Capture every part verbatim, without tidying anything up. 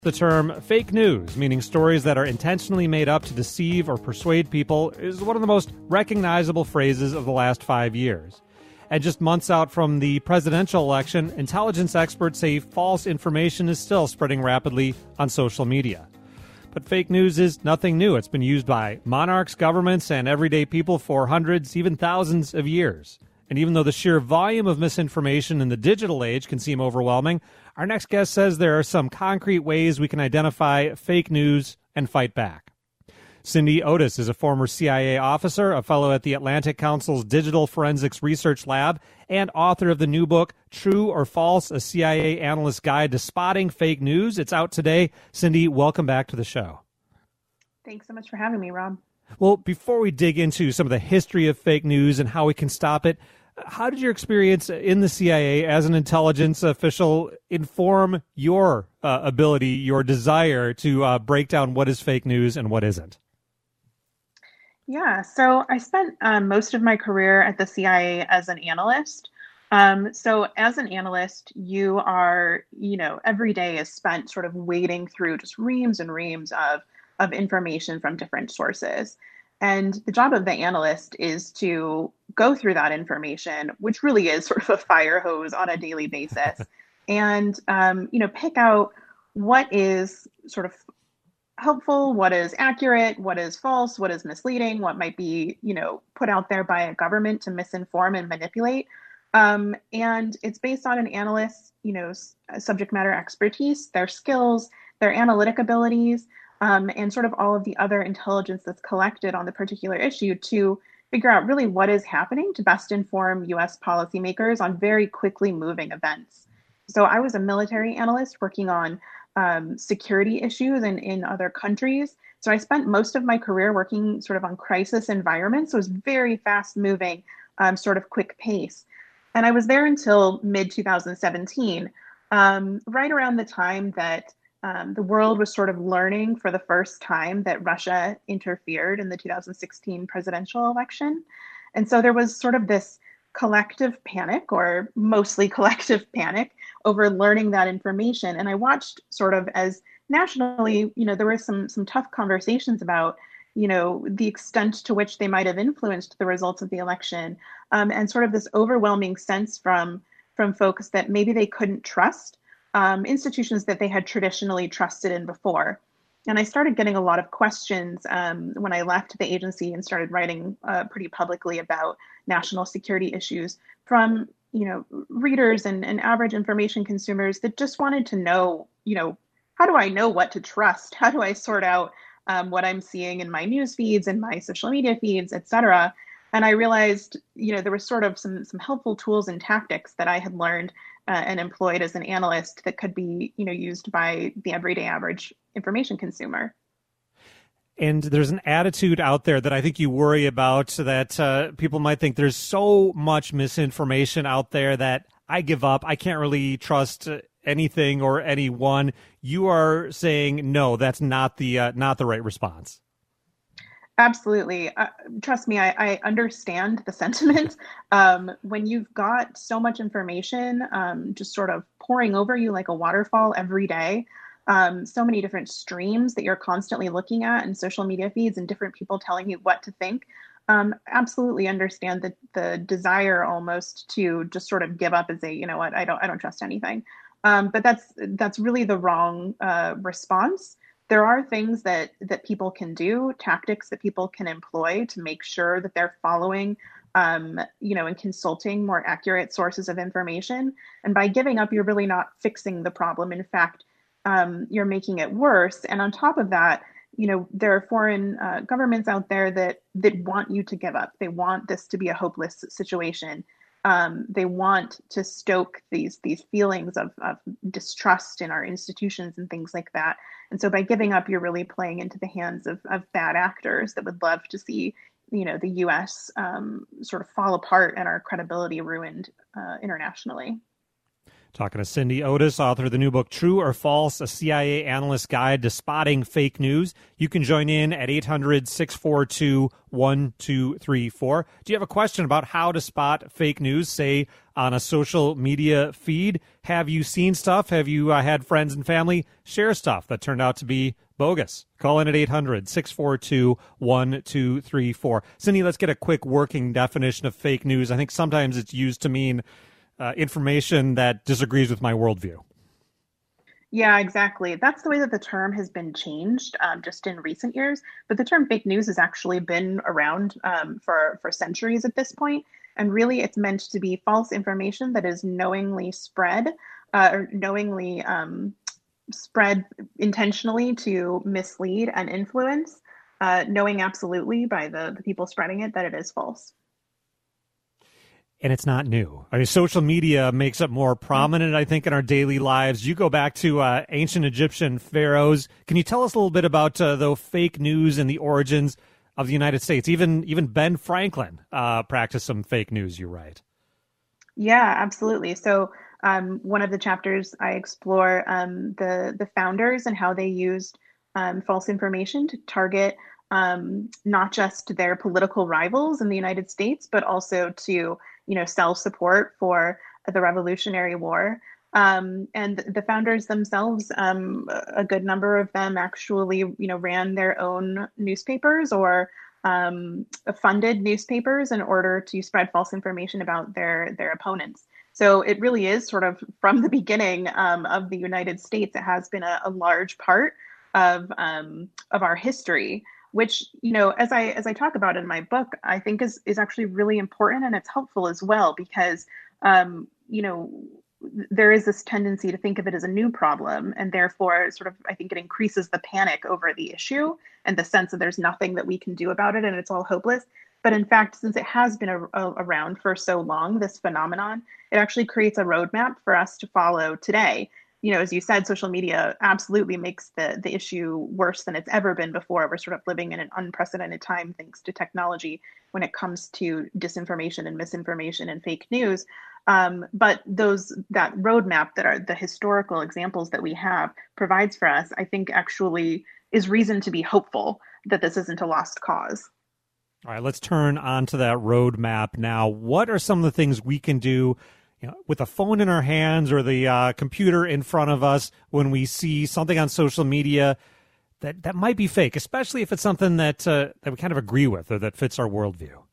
The term fake news, meaning stories that are intentionally made up to deceive or persuade people, is one of the most recognizable phrases of the last five years. And just months out from the presidential election, intelligence experts say false information is still spreading rapidly on social media. But fake news is nothing new. It's been used by monarchs, governments, and everyday people for hundreds, even thousands of years. And even though the sheer volume of misinformation in the digital age can seem overwhelming, our next guest says there are some concrete ways we can identify fake news and fight back. Cindy Otis is a former C I A officer, a fellow at the Atlantic Council's Digital Forensics Research Lab, and author of the new book, True or False, a C I A Analyst's Guide to Spotting Fake News. It's out today. Cindy, welcome back to the show. Thanks so much for having me, Rob. Well, before we dig into some of the history of fake news and how we can stop it, how did your experience in the C I A as an intelligence official inform your uh, ability, your desire to uh, break down what is fake news and what isn't? Yeah, so I spent um, most of my career at the C I A as an analyst. Um, so as an analyst, you are, you know, every day is spent sort of wading through just reams and reams of, of information from different sources. And the job of the analyst is to go through that information, which really is sort of a fire hose on a daily basis, and um, you know, pick out what is sort of helpful, what is accurate, what is false, what is misleading, what might be, you know, put out there by a government to misinform and manipulate. Um, and it's based on an analyst's, you know, subject matter expertise, their skills, their analytic abilities, Um, and sort of all of the other intelligence that's collected on the particular issue to figure out really what is happening to best inform U S policymakers on very quickly moving events. So I was a military analyst working on um, security issues in, in other countries. So I spent most of my career working sort of on crisis environments. So it was very fast moving, um, sort of quick pace. And I was there until mid twenty seventeen, um, right around the time that Um, the world was sort of learning for the first time that Russia interfered in the two thousand sixteen presidential election. And so there was sort of this collective panic, or mostly collective panic, over learning that information. And I watched sort of as nationally, you know, there were some some tough conversations about, you know, the extent to which they might have influenced the results of the election, um, and sort of this overwhelming sense from from folks that maybe they couldn't trust Um, institutions that they had traditionally trusted in before. And I started getting a lot of questions um, when I left the agency and started writing uh, pretty publicly about national security issues from, you know, readers and, and average information consumers that just wanted to know, you know, how do I know what to trust? How do I sort out um, what I'm seeing in my news feeds and my social media feeds, et cetera? And I realized, you know, there was sort of some some helpful tools and tactics that I had learned uh, and employed as an analyst that could be, you know, used by the everyday average information consumer. And there's an attitude out there that I think you worry about, that uh, people might think there's so much misinformation out there that I give up. I can't really trust anything or anyone. You are saying, no, that's not the uh, not the right response. Absolutely. Uh, trust me, I, I understand the sentiment. Um, when you've got so much information um, just sort of pouring over you like a waterfall every day, um, so many different streams that you're constantly looking at and social media feeds and different people telling you what to think, um, absolutely understand the, the desire almost to just sort of give up and say, you know what, I don't, I don't trust anything. Um, but that's, that's really the wrong uh, response. There are things that, that people can do, tactics that people can employ to make sure that they're following, um, you know, and consulting more accurate sources of information. And by giving up, you're really not fixing the problem. In fact, um, you're making it worse. And on top of that, you know, there are foreign uh, governments out there that that want you to give up. They want this to be a hopeless situation. Um, they want to stoke these these feelings of, of distrust in our institutions and things like that. And so by giving up, you're really playing into the hands of, of bad actors that would love to see, you know, the U S um, sort of fall apart and our credibility ruined uh, internationally. Talking to Cindy Otis, author of the new book, True or False, a C I A analyst guide to spotting fake news. You can join in at eight hundred, six four two, one two three four. Do you have a question about how to spot fake news, say, on a social media feed? Have you seen stuff? Have you uh, had friends and family share stuff that turned out to be bogus? Call in at eight hundred, six four two, one two three four. Cindy, let's get a quick working definition of fake news. I think sometimes it's used to mean Uh, information that disagrees with my worldview. Yeah, exactly. That's the way that the term has been changed um, just in recent years. But the term fake news has actually been around um, for, for centuries at this point. And really, it's meant to be false information that is knowingly spread uh, or knowingly um, spread intentionally to mislead and influence, uh, knowing absolutely by the, the people spreading it that it is false. And it's not new. I mean, social media makes it more prominent, I think, in our daily lives. You go back to uh, ancient Egyptian pharaohs. Can you tell us a little bit about uh, the fake news and the origins of the United States? Even even Ben Franklin uh, practiced some fake news, you write. Yeah, absolutely. So um, one of the chapters I explore um, the the founders and how they used um, false information to target um, not just their political rivals in the United States, but also to you know, sell support for the Revolutionary War. Um, and the founders themselves, um, a good number of them actually, you know, ran their own newspapers or um, funded newspapers in order to spread false information about their their opponents. So it really is sort of from the beginning um, of the United States, it has been a, a large part of um, of our history, which, you know, as I as I talk about in my book, I think is is actually really important, and it's helpful as well because, um, you know, there is this tendency to think of it as a new problem, and therefore, sort of, I think it increases the panic over the issue and the sense that there's nothing that we can do about it and it's all hopeless. But in fact, since it has been a, a, around for so long, this phenomenon, it actually creates a roadmap for us to follow today. You know, as you said, social media absolutely makes the, the issue worse than it's ever been before. We're sort of living in an unprecedented time thanks to technology when it comes to disinformation and misinformation and fake news. Um, but those that roadmap that are the historical examples that we have provides for us, I think actually is reason to be hopeful that this isn't a lost cause. All right, let's turn on to that roadmap now. What are some of the things we can do, you know, with a phone in our hands or the uh, computer in front of us when we see something on social media that, that might be fake, especially if it's something that uh, that we kind of agree with or that fits our worldview?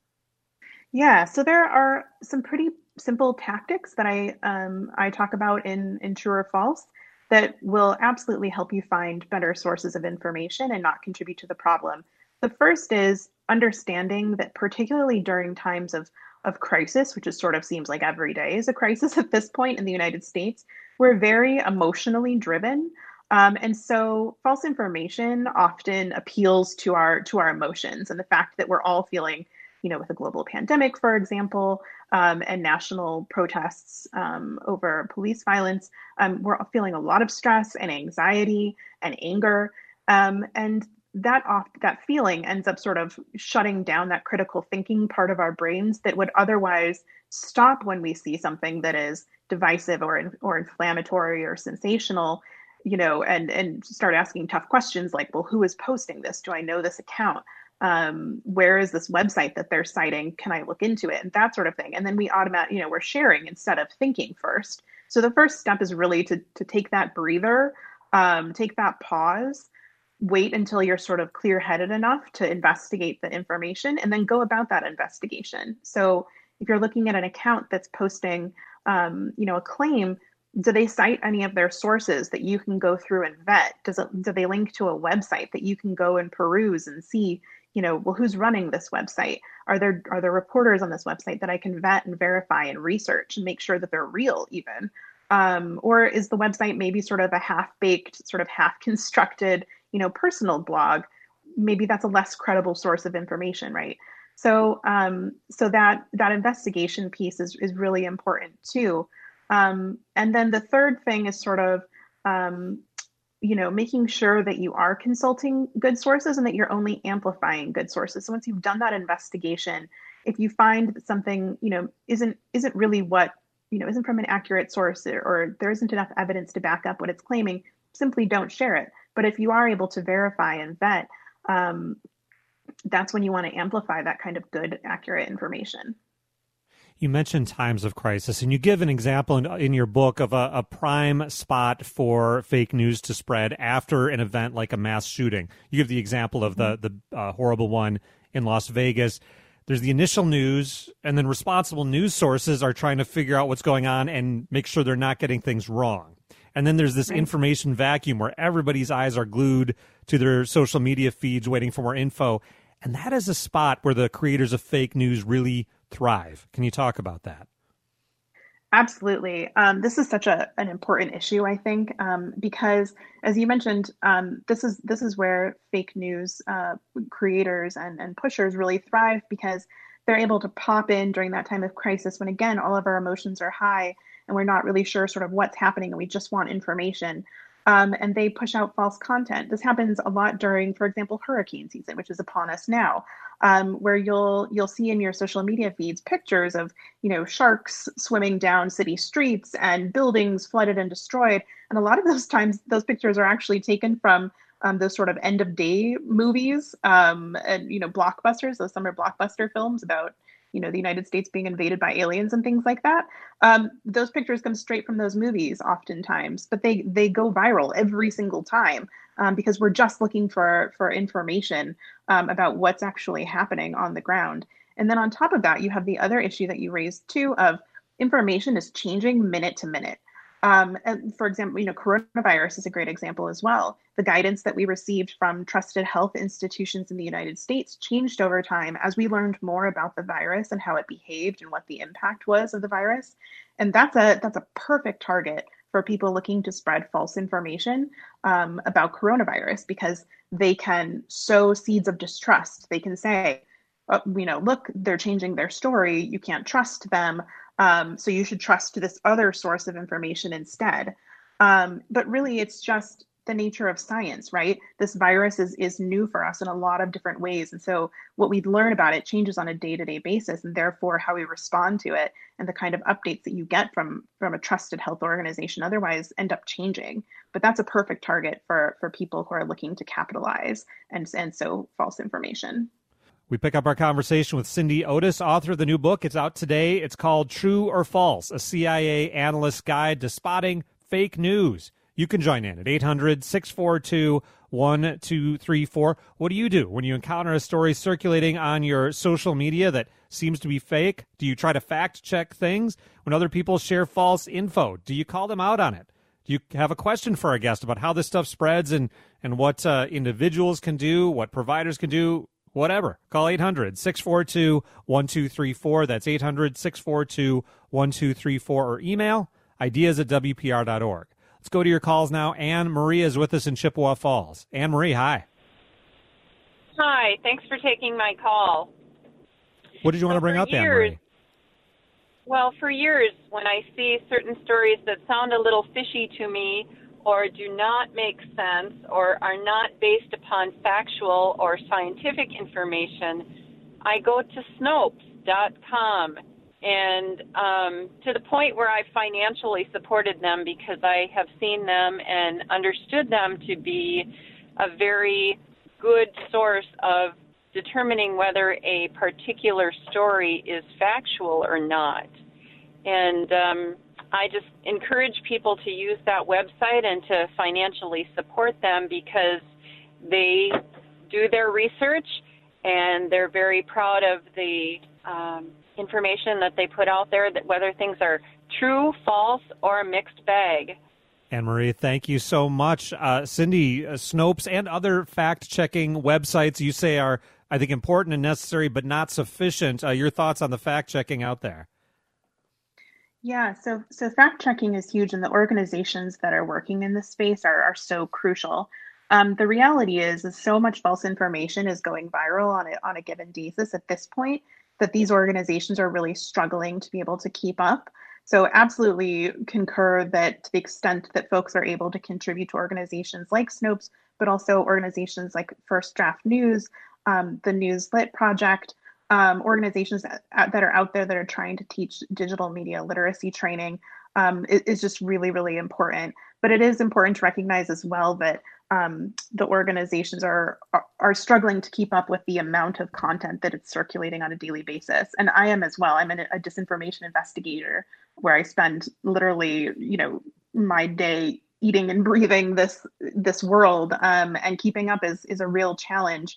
Yeah, so there are some pretty simple tactics that I um, I talk about in, in True or False that will absolutely help you find better sources of information and not contribute to the problem. The first is understanding that particularly during times of of crisis, which is sort of seems like every day is a crisis at this point in the United States, we're very emotionally driven. Um, and so false information often appeals to our to our emotions and the fact that we're all feeling, you know, with a global pandemic, for example, um, and national protests um, over police violence, um, we're feeling a lot of stress and anxiety and anger. Um, and that off that feeling ends up sort of shutting down that critical thinking part of our brains that would otherwise stop when we see something that is divisive or or inflammatory or sensational, you know, and and start asking tough questions like, well, who is posting this? Do I know this account? Um, where is this website that they're citing? Can I look into it? And that sort of thing. And then we automatically, you know, we're sharing instead of thinking first. So the first step is really to to take that breather, um, take that pause, wait until you're sort of clear-headed enough to investigate the information and then go about that investigation. So if you're looking at an account that's posting, um, you know, a claim, do they cite any of their sources that you can go through and vet? Does it, do they link to a website that you can go and peruse and see, you know, well, who's running this website? Are there are there reporters on this website that I can vet and verify and research and make sure that they're real even? Um, or is the website maybe sort of a half-baked, sort of half-constructed, you know, personal blog? Maybe that's a less credible source of information, right? So, um, so that that investigation piece is is really important too. Um, and then the third thing is sort of, um, you know, making sure that you are consulting good sources and that you're only amplifying good sources. So once you've done that investigation, if you find that something, you know, isn't isn't really what you know, isn't from an accurate source, or, or there isn't enough evidence to back up what it's claiming, simply don't share it. But if you are able to verify and vet, um, that's when you want to amplify that kind of good, accurate information. You mentioned times of crisis, and you give an example in, in your book of a, a prime spot for fake news to spread after an event like a mass shooting. You give the example of the, the uh, horrible one in Las Vegas. There's the initial news, and then responsible news sources are trying to figure out what's going on and make sure they're not getting things wrong. And then there's this right. information vacuum where everybody's eyes are glued to their social media feeds waiting for more info. And that is a spot where the creators of fake news really thrive. Can you talk about that? Absolutely. Um, this is such a an important issue, I think, um, because as you mentioned, um, this is this is where fake news uh, creators and, and pushers really thrive, because they're able to pop in during that time of crisis when, again, all of our emotions are high and we're not really sure sort of what's happening and we just want information. Um, and they push out false content. This happens a lot during, for example, hurricane season, which is upon us now, um, where you'll you'll see in your social media feeds pictures of, you know, sharks swimming down city streets and buildings flooded and destroyed. And a lot of those times, those pictures are actually taken from um, those sort of end of day movies um, and, you know, blockbusters, those summer blockbuster films about, you know, the United States being invaded by aliens and things like that. Um, those pictures come straight from those movies oftentimes, but they they go viral every single time um, because we're just looking for for information um, about what's actually happening on the ground. And then on top of that, you have the other issue that you raised too of information is changing minute to minute. Um, and for example, you know, coronavirus is a great example as well. The guidance that we received from trusted health institutions in the United States changed over time as we learned more about the virus and how it behaved and what the impact was of the virus. And that's a that's a perfect target for people looking to spread false information um, about coronavirus, because they can sow seeds of distrust. They can say, oh, you know, look, they're changing their story. You can't trust them. Um, so you should trust this other source of information instead. Um, but really, it's just the nature of science, right? This virus is is new for us in a lot of different ways. And so what we learn about it changes on a day-to-day basis, and therefore how we respond to it and the kind of updates that you get from, from a trusted health organization otherwise end up changing. But that's a perfect target for, for people who are looking to capitalize and, and sow false information. We pick up our conversation with Cindy Otis, author of the new book. It's out today. It's called True or False, a C I A analyst's guide to spotting fake news. You can join in at eight hundred, six four two, one two three four. What do you do when you encounter a story circulating on your social media that seems to be fake? Do you try to fact check things? When other people share false info, do you call them out on it? Do you have a question for our guest about how this stuff spreads and, and what uh, individuals can do, what providers can do? Whatever. Call eight hundred, six four two, one two three four. That's eight hundred, six four two, one two three four. Or email ideas at W P R dot org. Let's go to your calls now. Anne Marie is with us in Chippewa Falls. Anne Marie, hi. Hi. Thanks for taking my call. What did you want so to bring up, years, Anne Marie? Well, for years, when I see certain stories that sound a little fishy to me, or do not make sense, or are not based upon factual or scientific information, I go to Snopes dot com, and um, to the point where I financially supported them because I have seen them and understood them to be a very good source of determining whether a particular story is factual or not. And um, I just encourage people to use that website and to financially support them because they do their research and they're very proud of the um, information that they put out there, that whether things are true, false, or a mixed bag. Anne Marie, thank you so much. Uh, Cindy, uh, Snopes and other fact-checking websites you say are, I think, important and necessary, but not sufficient. Uh, your thoughts on the fact-checking out there? Yeah, so so fact checking is huge, and the organizations that are working in this space are, are so crucial. Um, the reality is, is so much false information is going viral on a, on a given basis at this point that these organizations are really struggling to be able to keep up. So absolutely concur that to the extent that folks are able to contribute to organizations like Snopes, but also organizations like First Draft News, um, the Newslit Project, um, organizations that, that are out there that are trying to teach digital media literacy training um, is, is just really, really important. But it is important to recognize as well that um, the organizations are, are are struggling to keep up with the amount of content that it's circulating on a daily basis. And I am as well. I'm a, a disinformation investigator where I spend literally, you know, my day eating and breathing this this world, um, and keeping up is is a real challenge.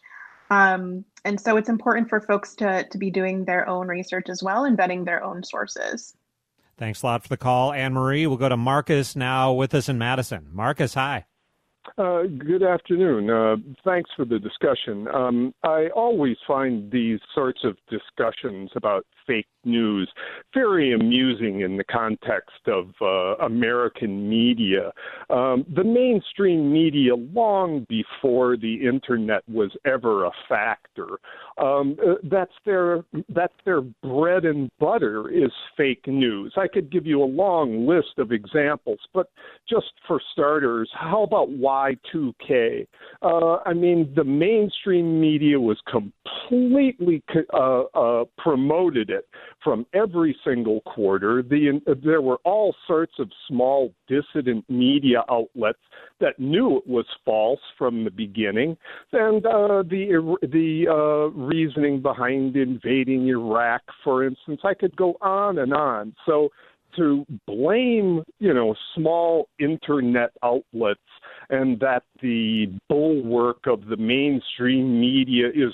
Um, and so it's important for folks to to be doing their own research as well and vetting their own sources. Thanks a lot for the call, Anne-Marie. We'll go to Marcus now with us in Madison. Marcus, hi. Uh, good afternoon. Uh, thanks for the discussion. Um, I always find these sorts of discussions about fake news very amusing in the context of uh, American media. Um, the mainstream media, long before the internet was ever a factor, um, uh, that's their that's their bread and butter is fake news. I could give you a long list of examples, but just for starters, how about Y two K? Uh, I mean, the mainstream media was completely uh, uh, promoted it from every single quarter. The, uh, there were all sorts of small dissident media outlets that knew it was false from the beginning, and uh, the the uh, reasoning behind invading Iraq, for instance, I could go on and on. So to blame, you know, small internet outlets and that the bulwark of the mainstream media is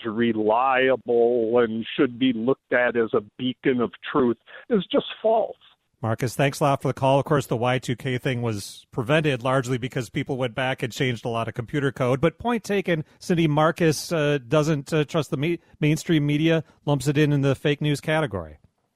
reliable and should be looked at as a beacon of truth is just false. Marcus, thanks a lot for the call. Of course, the Y two K thing was prevented largely because people went back and changed a lot of computer code. But point taken, Cindy, Marcus uh, doesn't uh, trust the ma- mainstream media, lumps it in in the fake news category.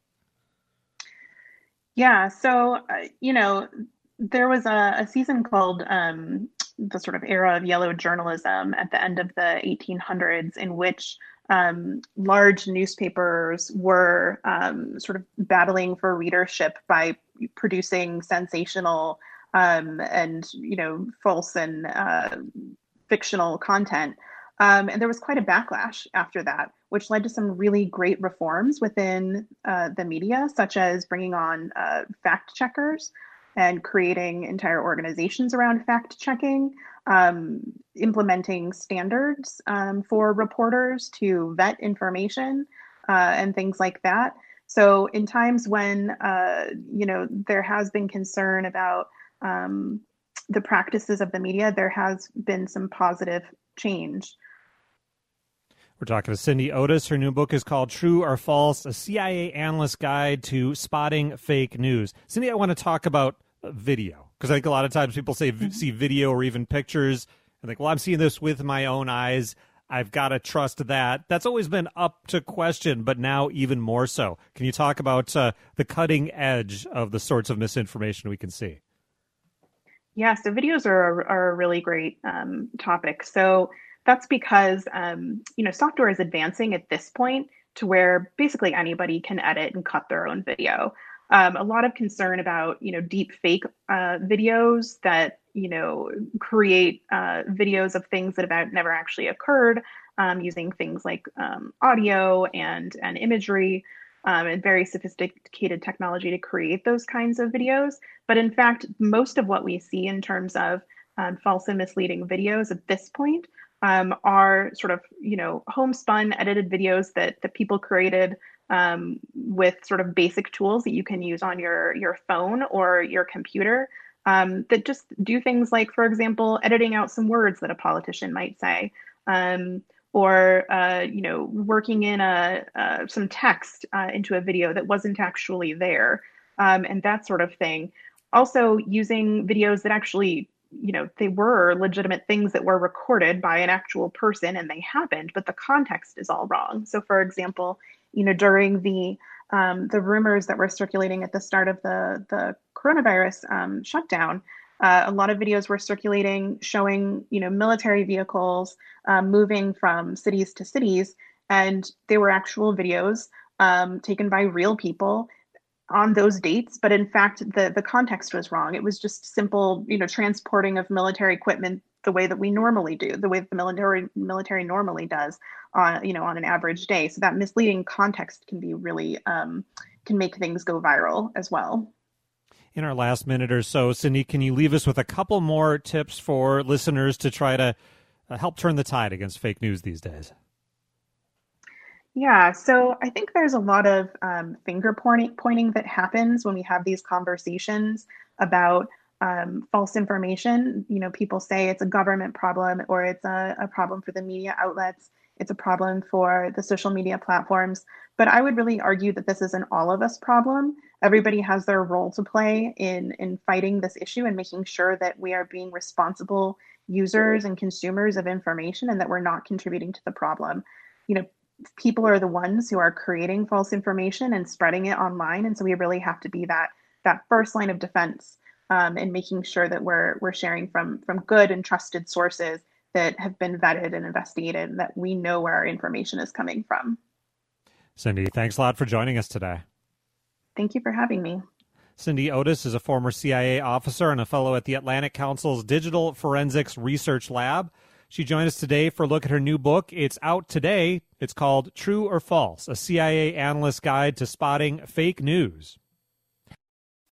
Yeah, so, uh, you know, there was a, a season called um, the sort of era of yellow journalism at the end of the eighteen hundreds in which um, large newspapers were um, sort of battling for readership by producing sensational um, and, you know, false and uh, fictional content. Um, and there was quite a backlash after that, which led to some really great reforms within uh, the media, such as bringing on uh, fact checkers and creating entire organizations around fact checking, um, implementing standards um, for reporters to vet information uh, and things like that. So in times when, uh, you know, there has been concern about um, the practices of the media, there has been some positive change. We're talking to Cindy Otis. Her new book is called True or False, a C I A analyst guide to spotting fake news. Cindy, I want to talk about video, because I think a lot of times people say mm-hmm. see video or even pictures and think, well, I'm seeing this with my own eyes. I've got to trust that. That's always been up to question, but now even more so. Can you talk about uh, the cutting edge of the sorts of misinformation we can see? Yeah, so videos are, are a really great um, topic. So that's because, um, you know, software is advancing at this point to where basically anybody can edit and cut their own video. Um, a lot of concern about, you know, deep fake uh, videos that, you know, create uh, videos of things that have never actually occurred, um, using things like um, audio and, and imagery um, and very sophisticated technology to create those kinds of videos. But in fact, most of what we see in terms of um, false and misleading videos at this point Um, are sort of, you know, homespun edited videos that, that people created um, with sort of basic tools that you can use on your, your phone or your computer um, that just do things like, for example, editing out some words that a politician might say, um, or, uh, you know, working in a, uh, some text uh, into a video that wasn't actually there, um, and that sort of thing. Also using videos that actually, you know, they were legitimate things that were recorded by an actual person and they happened, but the context is all wrong. So for example, you know, during the um, the rumors that were circulating at the start of the, the coronavirus um, shutdown, uh, a lot of videos were circulating showing, you know, military vehicles um, moving from cities to cities. And they were actual videos um, taken by real people on those dates, but in fact, the, the context was wrong. It was just simple, you know, transporting of military equipment the way that we normally do, the way that the military military normally does on, you know, on an average day. So that misleading context can be really, um, can make things go viral as well. In our last minute or so, Cindy, can you leave us with a couple more tips for listeners to try to uh, help turn the tide against fake news these days? Yeah, so I think there's a lot of um, finger pointing, pointing that happens when we have these conversations about um, false information. You know, people say it's a government problem, or it's a, a problem for the media outlets. It's a problem for the social media platforms. But I would really argue that this is an all of us problem. Everybody has their role to play in, in fighting this issue and making sure that we are being responsible users and consumers of information, and that we're not contributing to the problem. You know, people are the ones who are creating false information and spreading it online. And so we really have to be that that first line of defense, um, and making sure that we're we're sharing from from good and trusted sources that have been vetted and investigated, and that we know where our information is coming from. Cindy, thanks a lot for joining us today. Thank you for having me. Cindy Otis is a former C I A officer and a fellow at the Atlantic Council's Digital Forensics Research Lab. She joined us today for a look at her new book. It's out today. It's called True or False, a C I A analyst guide to spotting fake news.